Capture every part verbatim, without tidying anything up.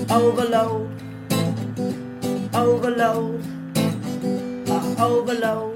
Overload, overload, uh, overload.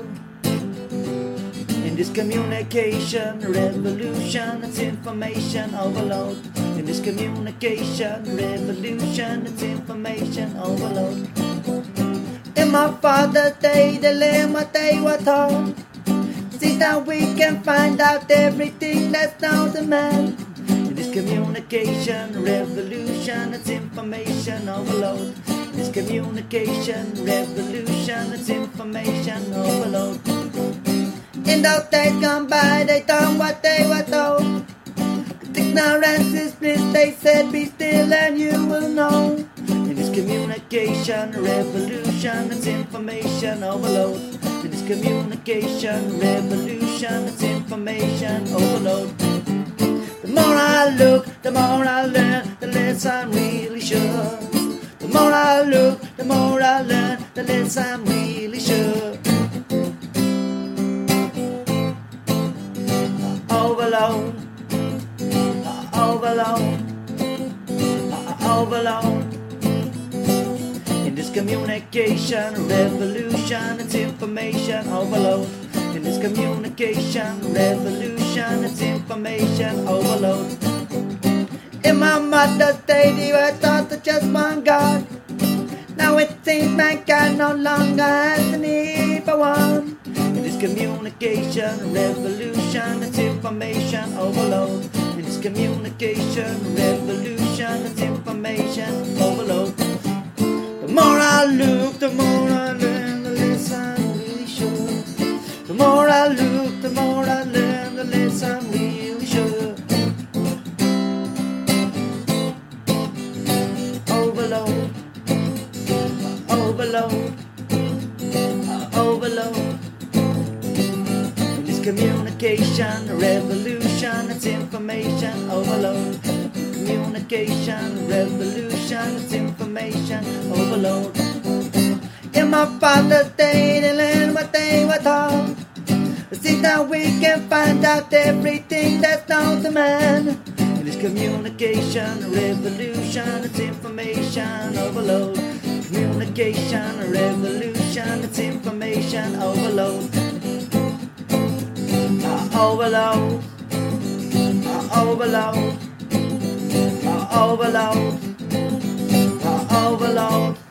In this communication revolution, it's information overload. In this communication revolution, it's information overload. In my father's day, the lemma they were told. See now we can find out everything that's known to man. In this communication revolution, it's information overload. In this communication revolution, it's information overload. In those days gone by, they done what they were told. Ignorance is bliss, they said, be still and you will know. In this communication revolution, it's information overload. In this communication revolution, it's information overload. The more I look, the more I learn, the less I'm really sure. The more I look, the more I learn, the less I'm really sure. Overload, overload, overload. In this communication revolution, it's information overload. In this communication revolution, it's information overload. In my mother's day, they were taught to just one God. Now it seems mankind no longer has the need for one. In this communication revolution, it's information overload. In this communication revolution, it's information overload. The more I look, the more I learn, the less I'm really sure. The more I look, the more I learn, the less I'm really sure. Overload, overload, overload. In this communication revolution, it's information overload. Communication revolution, it's information overload. In my father's day, they learned what they were taught. See now we can find out everything that's known to man. In this communication revolution, it's information overload. Communication revolution, it's information overload. Uh, overload, uh, overload, uh, overload, uh, overload.